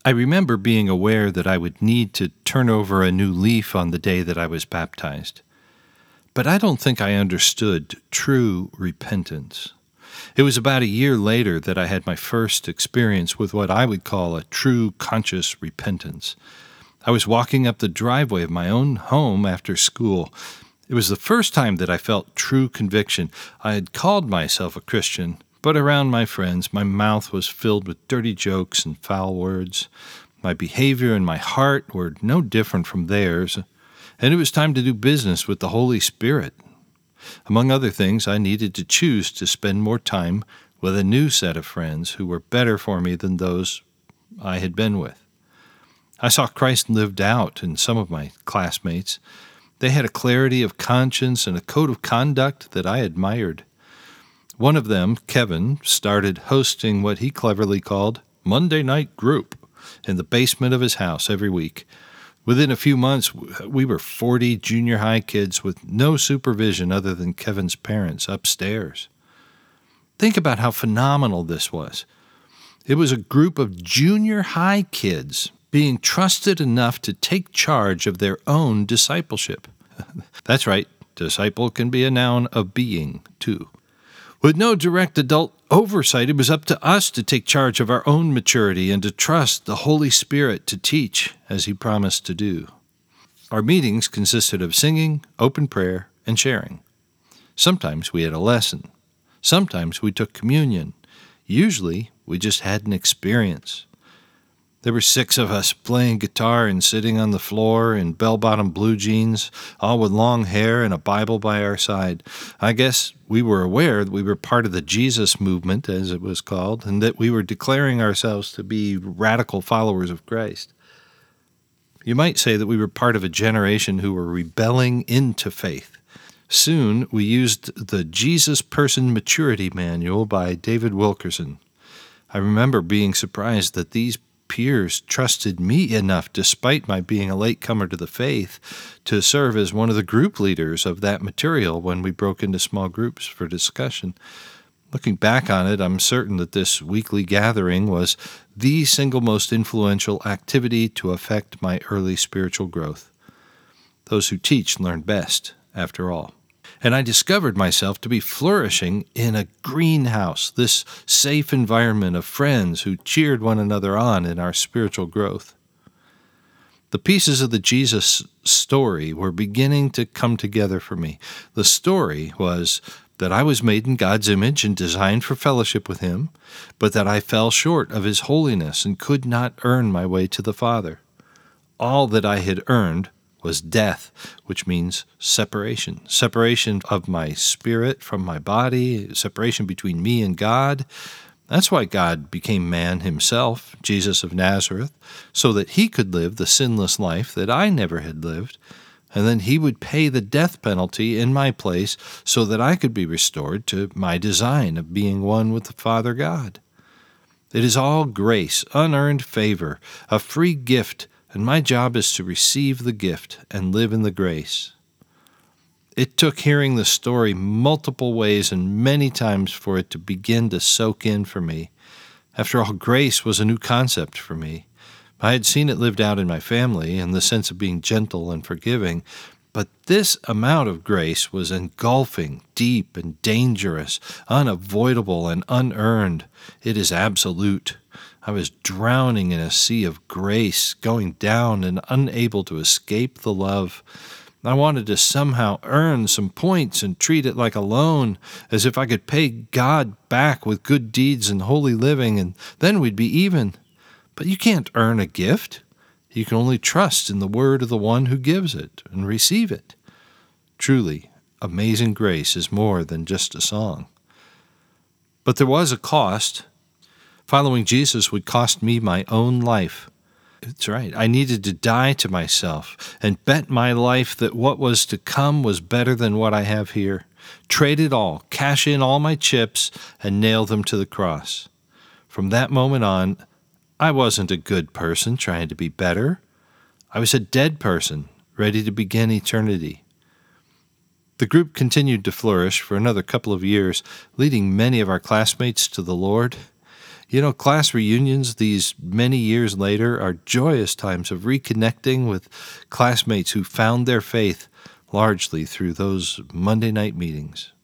I remember being aware that I would need to turn over a new leaf on the day that I was baptized. But I don't think I understood true repentance. It was about a year later that I had my first experience with what I would call a true conscious repentance. I was walking up the driveway of my own home after school. It was the first time that I felt true conviction. I had called myself a Christian, but around my friends, my mouth was filled with dirty jokes and foul words. My behavior and my heart were no different from theirs, and it was time to do business with the Holy Spirit. Among other things, I needed to choose to spend more time with a new set of friends who were better for me than those I had been with. I saw Christ lived out in some of my classmates. They had a clarity of conscience and a code of conduct that I admired. One of them, Kevin, started hosting what he cleverly called Monday Night Group in the basement of his house every week. Within a few months, we were 40 junior high kids with no supervision other than Kevin's parents upstairs. Think about how phenomenal this was. It was a group of junior high kids being trusted enough to take charge of their own discipleship. That's right, disciple can be a noun of being, too. With no direct adult oversight, it was up to us to take charge of our own maturity and to trust the Holy Spirit to teach as He promised to do. Our meetings consisted of singing, open prayer, and sharing. Sometimes we had a lesson. Sometimes we took communion. Usually, we just had an experience. There were 6 of us playing guitar and sitting on the floor in bell-bottom blue jeans, all with long hair and a Bible by our side. I guess we were aware that we were part of the Jesus movement, as it was called, and that we were declaring ourselves to be radical followers of Christ. You might say that we were part of a generation who were rebelling into faith. Soon, we used the Jesus Person Maturity Manual by David Wilkerson. I remember being surprised that these peers trusted me enough, despite my being a latecomer to the faith, to serve as one of the group leaders of that material when we broke into small groups for discussion. Looking back on it, I'm certain that this weekly gathering was the single most influential activity to affect my early spiritual growth. Those who teach learn best, after all. And I discovered myself to be flourishing in a greenhouse, this safe environment of friends who cheered one another on in our spiritual growth. The pieces of the Jesus story were beginning to come together for me. The story was that I was made in God's image and designed for fellowship with Him, but that I fell short of His holiness and could not earn my way to the Father. All that I had earned was death, which means separation. Separation of my spirit from my body, separation between me and God. That's why God became man Himself, Jesus of Nazareth, so that He could live the sinless life that I never had lived, and then He would pay the death penalty in my place so that I could be restored to my design of being one with the Father God. It is all grace, unearned favor, a free gift, and my job is to receive the gift and live in the grace. It took hearing the story multiple ways and many times for it to begin to soak in for me. After all, grace was a new concept for me. I had seen it lived out in my family in the sense of being gentle and forgiving, but this amount of grace was engulfing, deep and dangerous, unavoidable and unearned. It is absolute. I was drowning in a sea of grace, going down and unable to escape the love. I wanted to somehow earn some points and treat it like a loan, as if I could pay God back with good deeds and holy living, and then we'd be even. But you can't earn a gift. You can only trust in the word of the one who gives it and receive it. Truly, amazing grace is more than just a song. But there was a cost. Following Jesus would cost me my own life. That's right. I needed to die to myself and bet my life that what was to come was better than what I have here. Trade it all, cash in all my chips, and nail them to the cross. From that moment on, I wasn't a good person trying to be better. I was a dead person ready to begin eternity. The group continued to flourish for another couple of years, leading many of our classmates to the Lord. Class reunions these many years later are joyous times of reconnecting with classmates who found their faith largely through those Monday night meetings.